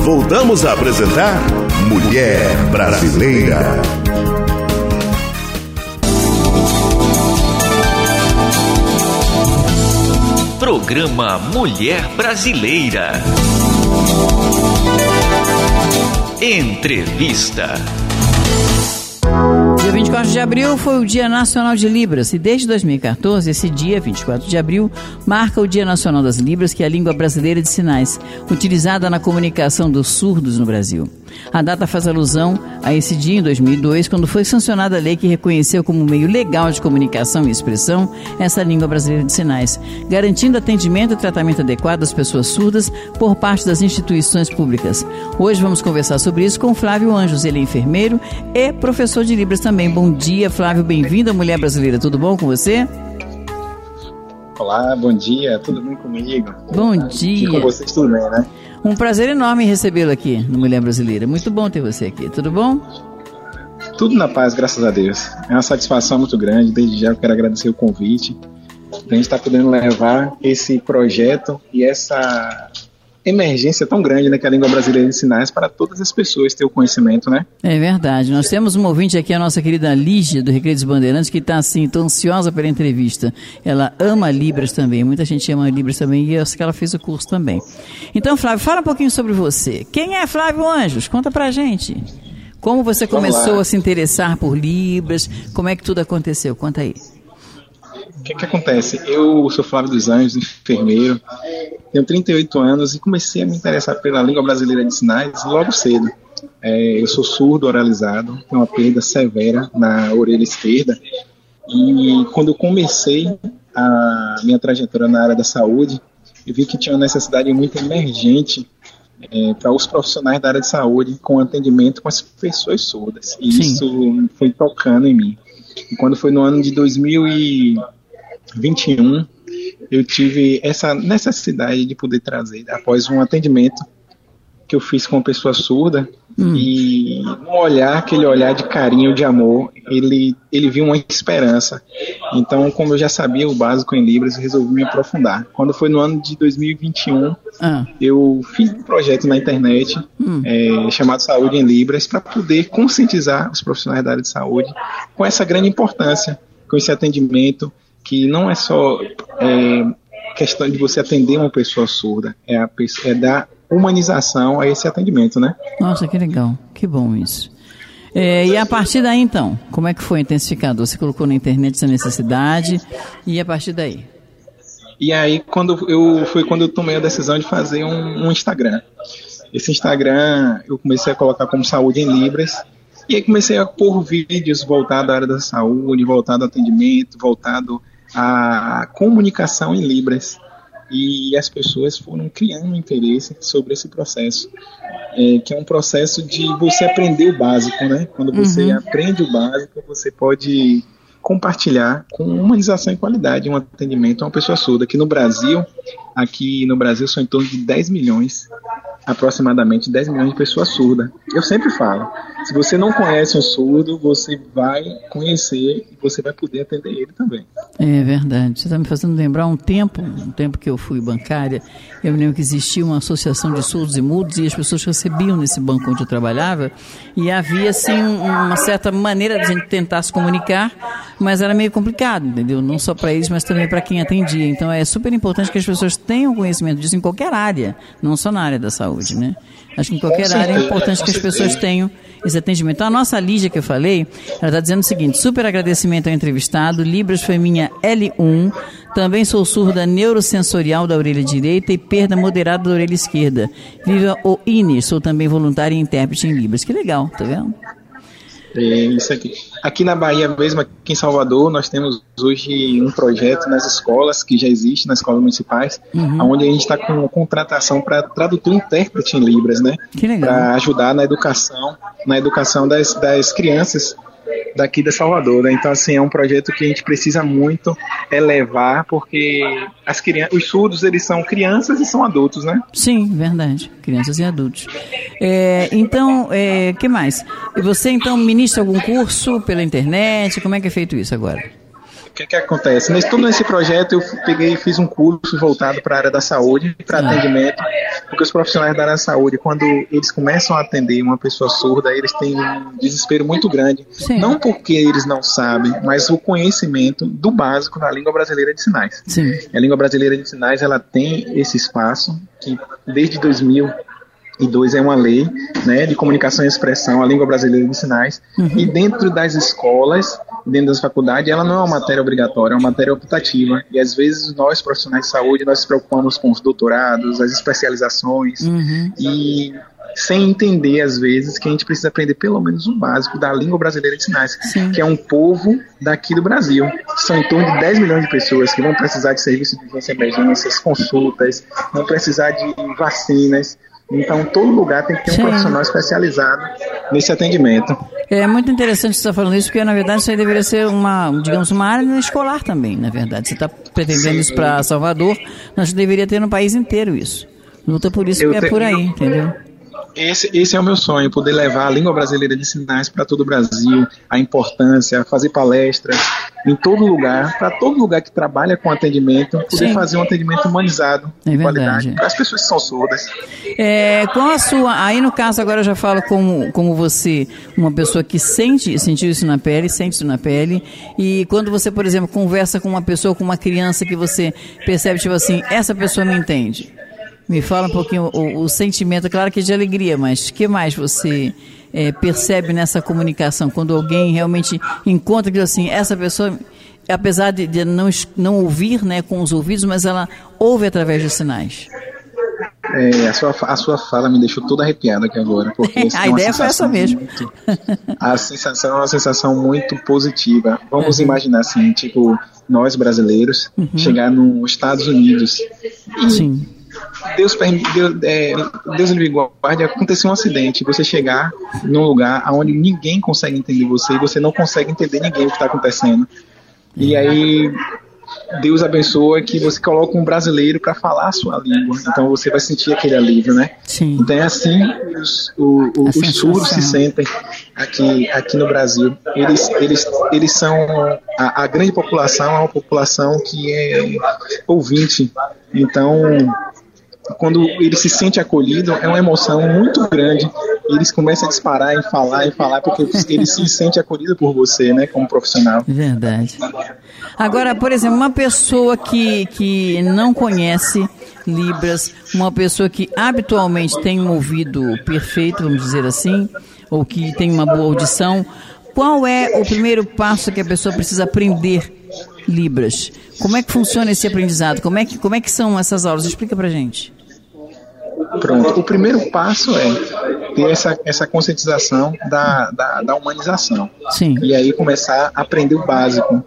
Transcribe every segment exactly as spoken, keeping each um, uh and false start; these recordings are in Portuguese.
voltamos a apresentar Mulher Brasileira. Programa Mulher Brasileira. Entrevista. Dia vinte e quatro de abril foi o Dia Nacional de Libras e desde dois mil e quatorze, esse dia, vinte e quatro de abril, marca o Dia Nacional das Libras, que é a língua brasileira de sinais, utilizada na comunicação dos surdos no Brasil. A data faz alusão a esse dia em dois mil e dois, quando foi sancionada a lei que reconheceu como meio legal de comunicação e expressão essa língua brasileira de sinais, garantindo atendimento e tratamento adequado às pessoas surdas por parte das instituições públicas. Hoje vamos conversar sobre isso com Flávio Anjos, ele é enfermeiro e professor de Libras também. Bom dia, Flávio, bem-vindo à Mulher Brasileira, tudo bom com você? Olá, bom dia, tudo bem comigo? Bom dia. E com vocês tudo bem, né? Um prazer enorme recebê-lo aqui no Mulher Brasileira. Muito bom ter você aqui, tudo bom? Tudo na paz, graças a Deus. É uma satisfação muito grande, desde já eu quero agradecer o convite. A gente está podendo levar esse projeto e essa emergência tão grande, né, que é a língua brasileira de sinais, para todas as pessoas ter o conhecimento, né? É verdade. Nós temos um ouvinte aqui, a nossa querida Lígia, do Recreio dos Bandeirantes, que está assim, tão ansiosa pela entrevista. Ela ama Libras também, muita gente ama Libras também, e eu acho que ela fez o curso também. Então, Flávio, fala um pouquinho sobre você. Quem é Flávio Anjos? Conta pra gente. Como você começou a se interessar por Libras? Como é que tudo aconteceu? Conta aí. O que que acontece? Eu sou Flávio dos Anjos, enfermeiro, tenho trinta e oito anos e comecei a me interessar pela língua brasileira de sinais logo cedo. É, eu sou surdo oralizado, tenho uma perda severa na orelha esquerda e quando eu comecei a minha trajetória na área da saúde, eu vi que tinha uma necessidade muito emergente é, para os profissionais da área de saúde com atendimento com as pessoas surdas. E Sim. isso foi tocando em mim. E quando foi no ano de dois mil e vinte e um, eu tive essa necessidade de poder trazer, após um atendimento que eu fiz com uma pessoa surda, hum. e um olhar, aquele olhar de carinho, de amor, ele, ele viu uma esperança. Então, como eu já sabia o básico em Libras, eu resolvi me aprofundar. Quando foi no ano de dois mil e vinte e um, ah. eu fiz um projeto na internet, hum. é, chamado Saúde em Libras, para poder conscientizar os profissionais da área de saúde com essa grande importância, com esse atendimento, que não é só é, questão de você atender uma pessoa surda, é, a, é dar humanização a esse atendimento, né? Nossa, que legal, que bom isso. É, e a partir daí, então, como é que foi intensificado? Você colocou na internet essa necessidade e a partir daí? E aí, quando eu, foi quando eu tomei a decisão de fazer um, um Instagram. Esse Instagram eu comecei a colocar como Saúde em Libras. E aí comecei a pôr vídeos voltados à área da saúde, voltado ao atendimento, voltado à comunicação em Libras. E as pessoas foram criando interesse sobre esse processo, é, que é um processo de você aprender o básico, né? Quando você uhum. aprende o básico, você pode compartilhar com humanização e qualidade um atendimento a uma pessoa surda. Aqui no Brasil, aqui no Brasil são em torno de dez milhões, aproximadamente dez milhões de pessoas surdas. Eu sempre falo, se você não conhece um surdo, você vai conhecer e você vai poder atender ele também. É verdade. Você está me fazendo lembrar um tempo, um tempo que eu fui bancária, eu me lembro que existia uma associação de surdos e mudos e as pessoas recebiam nesse banco onde eu trabalhava e havia, assim, uma certa maneira de a gente tentar se comunicar, mas era meio complicado, entendeu? Não só para eles, mas também para quem atendia. Então é super importante que as pessoas tenham conhecimento disso em qualquer área, não só na área da saúde, né? Acho que em qualquer área é importante que as pessoas tenham esse atendimento. Então, a nossa Lígia que eu falei, ela está dizendo o seguinte: super agradecimento ao entrevistado, Libras foi minha L um, também sou surda neurosensorial da orelha direita e perda moderada da orelha esquerda. Viva o I N E S, sou também voluntária e intérprete em Libras. Que legal, tá vendo? É isso aqui. Aqui na Bahia mesmo, aqui em Salvador, nós temos hoje um projeto nas escolas, que já existe nas escolas municipais, uhum. onde a gente está com contratação para tradutor e intérprete em Libras, né? Que legal. Para ajudar na educação, na educação das, das crianças daqui de Salvador, né? Então, assim, é um projeto que a gente precisa muito elevar, porque as crianças, os surdos, eles são crianças e são adultos, né? Sim, verdade, crianças e adultos. É, então, é, que mais? E você, então, ministra algum curso pela internet? Como é que é feito isso agora? que que acontece? Nesse, todo nesse projeto eu peguei e fiz um curso voltado para a área da saúde, para ah. atendimento, porque os profissionais da área da saúde, quando eles começam a atender uma pessoa surda, eles têm um desespero muito grande. Sim. Não porque eles não sabem, mas o conhecimento do básico da língua brasileira de sinais. Sim. A língua brasileira de sinais, ela tem esse espaço que desde dois mil e dois é uma lei, né, de comunicação e expressão, a língua brasileira de sinais, uhum. e dentro das escolas, dentro das faculdades, ela não é uma matéria obrigatória, é uma matéria optativa, e às vezes nós, profissionais de saúde, nós nos preocupamos com os doutorados, as especializações, uhum. e sem entender, às vezes, que a gente precisa aprender pelo menos o básico da língua brasileira de sinais, Sim. que é um povo daqui do Brasil. São em torno de dez milhões de pessoas que vão precisar de serviços de urgência e emergências, consultas, vão precisar de vacinas. Então, todo lugar tem que ter um Sim. profissional especializado nesse atendimento. É muito interessante você estar falando isso, porque, na verdade, isso aí deveria ser uma, digamos, uma área escolar também, na verdade. Você está pretendendo Sim. isso para Salvador, nós deveria ter no país inteiro isso. Luta por isso, porque é por aí, entendeu? Esse, esse é o meu sonho, poder levar a língua brasileira de sinais para todo o Brasil, a importância, fazer palestras em todo lugar, para todo lugar que trabalha com atendimento, poder Sim. fazer um atendimento humanizado, é de verdade. qualidade, para as pessoas que são surdas. É, com a sua, aí no caso agora eu já falo como, como você, uma pessoa que sente, sentiu isso na pele, sente isso na pele, e quando você, por exemplo, conversa com uma pessoa, com uma criança que você percebe, tipo assim, essa pessoa me entende. Me fala um pouquinho o, o sentimento, claro que é de alegria, mas o que mais você é, percebe nessa comunicação? Quando alguém realmente encontra que assim, essa pessoa, apesar de, de não, não ouvir, né, com os ouvidos, mas ela ouve através de sinais. É, a, sua, a sua fala me deixou toda arrepiada aqui agora. Porque a ideia foi essa mesmo. Muito, a sensação é uma sensação muito positiva. Vamos uhum. imaginar assim, tipo, nós brasileiros, uhum. chegar nos Estados Unidos e... Sim. Deus, Deus, é, Deus me guarde, aconteceu um acidente, você chegar num lugar onde ninguém consegue entender você e você não consegue entender ninguém o que está acontecendo. E aí Deus abençoa que você coloca um brasileiro para falar a sua língua, então você vai sentir aquele alívio, né? Sim. Então é assim os, o, o, os surdos se sentem aqui, aqui no Brasil. Eles, eles, eles são a, a grande população, é uma população que é ouvinte. Então, quando ele se sente acolhido, é uma emoção muito grande. E eles começam a disparar e falar e falar, porque ele se sente acolhido por você, né, como profissional. Verdade. Agora, por exemplo, uma pessoa que, que não conhece Libras, uma pessoa que habitualmente tem um ouvido perfeito, vamos dizer assim, ou que tem uma boa audição, qual é o primeiro passo que a pessoa precisa aprender Libras? Como é que funciona esse aprendizado? Como é que, como é que são essas aulas? Explica pra gente. Pronto, o primeiro passo é ter essa, essa conscientização da, da, da humanização. Sim. E aí começar a aprender o básico.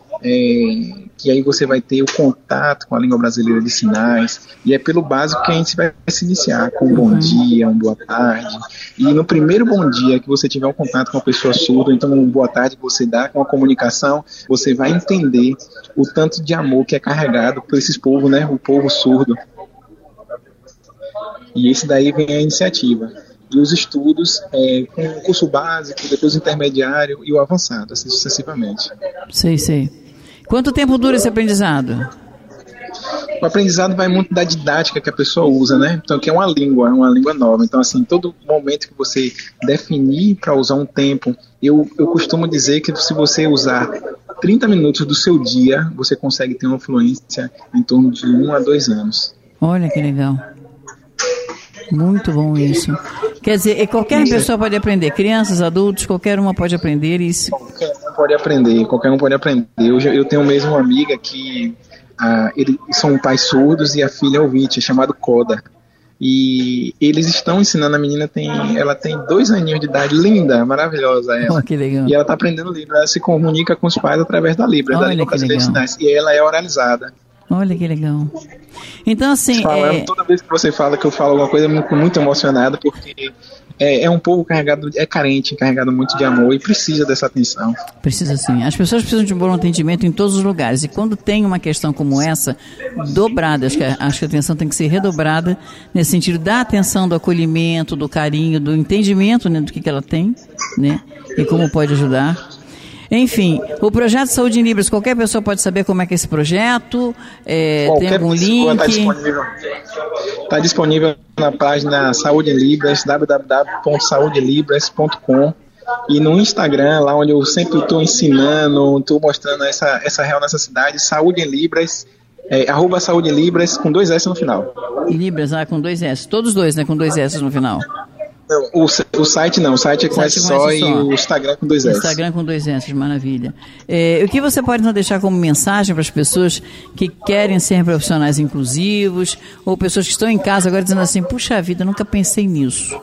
É, que aí você vai ter o contato com a língua brasileira de sinais, e é pelo básico que a gente vai se iniciar, com um bom dia, um boa tarde, e no primeiro bom dia que você tiver um contato com uma pessoa surda, então um boa tarde que você dá com a comunicação, você vai entender o tanto de amor que é carregado por esses povos, né, o povo surdo. E esse daí vem a iniciativa. E os estudos, é, com o curso básico, depois o intermediário e o avançado, assim sucessivamente. Sei, sei. Quanto tempo dura esse aprendizado? O aprendizado vai muito da didática que a pessoa usa, né? Então, que é uma língua, é uma língua nova. Então, assim, todo momento que você definir para usar um tempo, eu, eu costumo dizer que se você usar trinta minutos do seu dia, você consegue ter uma fluência em torno de um a dois anos. Olha que legal. Muito bom isso. Quer dizer, qualquer isso. pessoa pode aprender, crianças, adultos, qualquer uma pode aprender isso. Qualquer um pode aprender, qualquer um pode aprender. Eu, eu tenho mesmo uma amiga que ah, eles são pais surdos e a filha é ouvinte, é chamado Coda. E eles estão ensinando, a menina tem, ela tem dois aninhos de idade, linda, maravilhosa ela. Oh, que legal. E ela está aprendendo Libra, ela se comunica com os pais através da Libra, Olha da língua brasileira de sinais. E ela é oralizada. Olha que legal. Então, assim... Falando, é... Toda vez que você fala que eu falo alguma coisa, eu fico muito emocionado, porque é, é um povo carregado, é carente, carregado muito de amor e precisa dessa atenção. Precisa sim. As pessoas precisam de um bom atendimento em todos os lugares. E quando tem uma questão como essa, dobrada, acho que, a, acho que a atenção tem que ser redobrada, nesse sentido da atenção, do acolhimento, do carinho, do entendimento, né, do que, que ela tem, né, e como pode ajudar. Enfim, o projeto Saúde em Libras, qualquer pessoa pode saber como é que é esse projeto, é, tem algum link? Está disponível, tá disponível na página Saúde em Libras, w w w ponto saúde libras ponto com, e no Instagram, lá onde eu sempre estou ensinando, estou mostrando essa, essa real necessidade, Saúde em Libras, é, arroba Saúde em Libras, com dois S no final. Libras, ah, com dois S, todos dois, né, com dois S no final. Não, o, o site não, o site é com S só e o Instagram com dois S. Instagram com dois S, maravilha. É, o que você pode então deixar como mensagem para as pessoas que querem ser profissionais inclusivos, ou pessoas que estão em casa agora dizendo assim, puxa vida, nunca pensei nisso?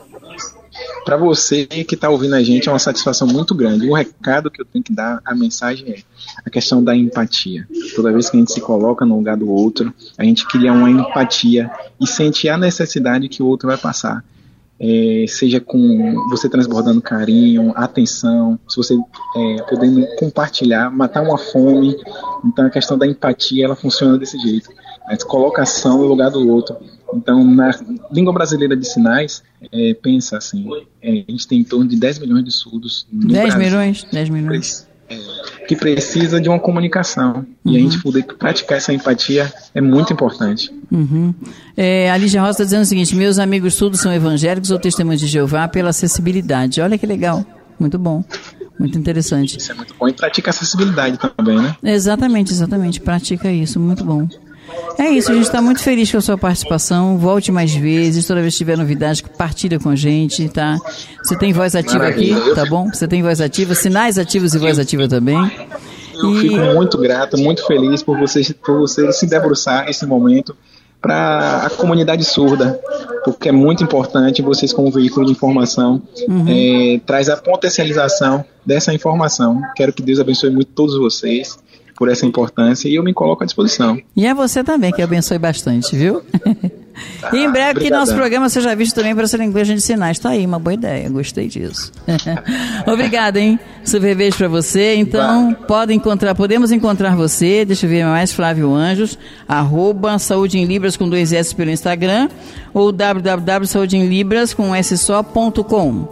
Para você que está ouvindo a gente, é uma satisfação muito grande. O recado que eu tenho que dar, a mensagem é a questão da empatia. Toda vez que a gente se coloca no lugar do outro, a gente cria uma empatia e sente a necessidade que o outro vai passar. É, seja com você transbordando carinho, atenção, se você é, podendo compartilhar, matar uma fome. Então a questão da empatia, ela funciona desse jeito, a colocação no lugar do outro. Então na língua brasileira de sinais, é, pensa assim, é, a gente tem em torno de dez milhões de surdos no dez Brasil, milhões? dez milhões. É, que precisa de uma comunicação. Uhum. E a gente poder praticar essa empatia é muito importante. Uhum. É, a Lígia Rosa está dizendo o seguinte, meus amigos surdos são evangélicos ou testemunhos de Jeová pela acessibilidade. Olha que legal, muito bom, muito interessante. Isso é muito bom, e pratica acessibilidade também, né? Exatamente, exatamente, pratica isso, muito bom. É isso, a gente está muito feliz com a sua participação. Volte mais vezes, toda vez que tiver novidade, compartilha com a gente, tá? Você tem voz ativa Maravilha. Aqui, tá bom? Você tem voz ativa, sinais ativos e voz ativa também. Eu e... fico muito grato, muito feliz por você, por você se debruçar esse momento para a comunidade surda, porque é muito importante vocês, como veículo de informação, uhum. é, traz a potencialização dessa informação. Quero que Deus abençoe muito todos vocês por essa importância e eu me coloco à disposição. E é você também, que abençoe bastante, viu? Ah, e em breve que nosso programa seja visto também para essa linguagem de sinais. Tá aí, uma boa ideia, gostei disso. Obrigada, hein? Super beijo para você. Então, pode encontrar, podemos encontrar você, deixa eu ver mais, Flávio Anjos, arroba Saúde em Libras com dois S pelo Instagram, ou w w w ponto saúde em libras com s só ponto com.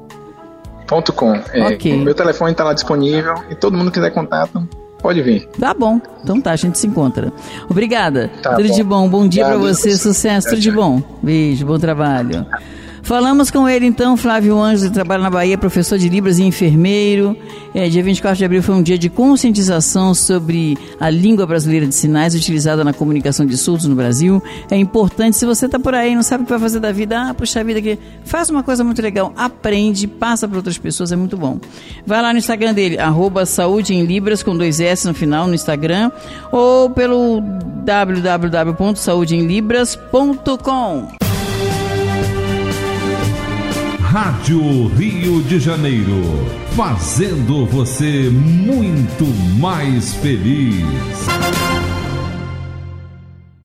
Ponto com. É, okay. Meu telefone está lá disponível e todo mundo que quiser contato, pode vir. Tá bom. Então tá, a gente se encontra. Obrigada. Tá tudo bom. de bom. Bom dia para você. Sucesso. Tudo de bom. Beijo. Bom trabalho. Falamos com ele então, Flávio Anjos, que trabalha na Bahia, professor de Libras e enfermeiro. É, dia vinte e quatro de abril foi um dia de conscientização sobre a língua brasileira de sinais utilizada na comunicação de surdos no Brasil. É importante, se você está por aí e não sabe o que vai fazer da vida, ah, puxa vida, aqui, faz uma coisa muito legal, aprende, passa para outras pessoas, é muito bom. Vai lá no Instagram dele, arroba Saúde em Libras, com dois S no final, no Instagram, ou pelo w w w ponto saúde em libras ponto com. Rádio Rio de Janeiro, fazendo você muito mais feliz.